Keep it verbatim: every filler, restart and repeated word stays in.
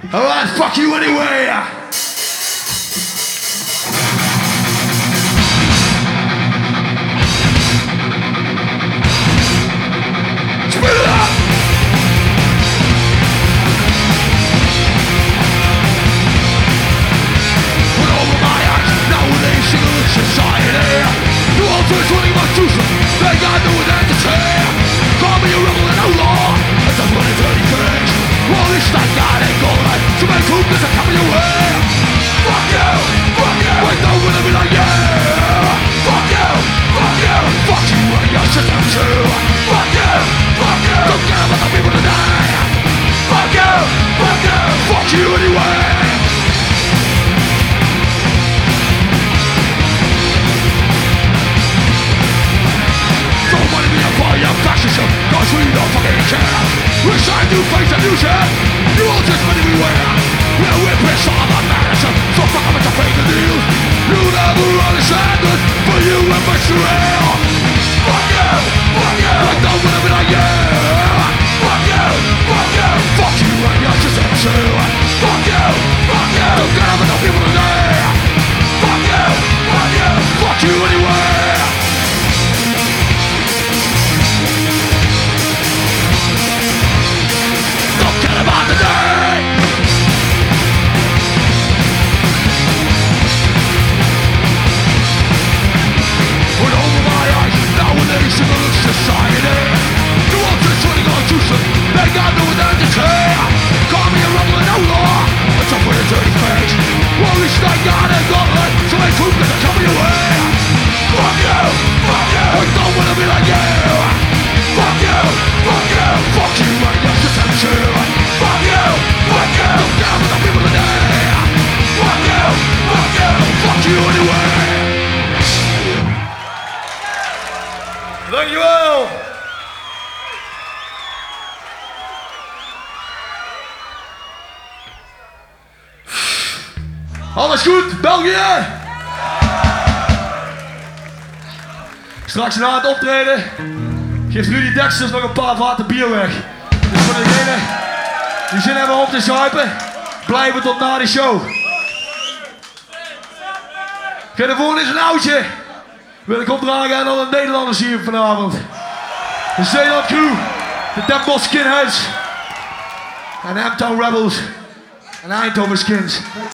Alright, fuck you anyway. Spit it up. Put over my eyes, nowadays single society. The world is running my tuition, they got no one to say. Call me a rebel and outlaw, that's just what it's dirty face. Well, this that guy ain't going to make hoopers are coming your way. Fuck you, fuck you, I don't wanna be like you. Fuck you, fuck you, fuck you and your system too. Fuck you, fuck you, don't care about the people today. Fuck you, fuck you, fuck you anyway. Don't wanna be a part of your fascism, cause we don't fucking care. We're trying to face a new shit. You all just money everywhere. We're we're pissed on the medicine. So fuck up with the fake news. You never understand us, but you were much too real. Fuck you, fuck you, I don't wanna be like you. Fuck you, fuck you, fuck you and your system too. Fuck you, fuck you, don't care about the people today. Fuck you, fuck you, fuck you anyway. About the day. Put over my eyes, nowadays in the society. The world is running on tuition, they got no one to care. Call me a rebel and outlaw, it's up with a dirty face. Well, at least I got a gauntlet, so I prove that they're coming your way. Fuck you, fuck you, I don't wanna be like you. Fuck you, fuck you, fuck you and your system too. Fuck you, fuck you, don't care about the people today. Fuck you, fuck you, fuck you anyway. Dankjewel. Alles goed, België? Straks na het optreden geeft Rudy Dexters nog een paar vaten bier weg. Dus voor degenen die zin hebben om te zuipen, blijven tot na de show. Oké, de volgende is een oudje. Wil ik opdragen aan alle Nederlanders hier vanavond. De Zeeland Crew, de Den Bosch Skinheads en Amtown Rebels en Eindhoven Skins.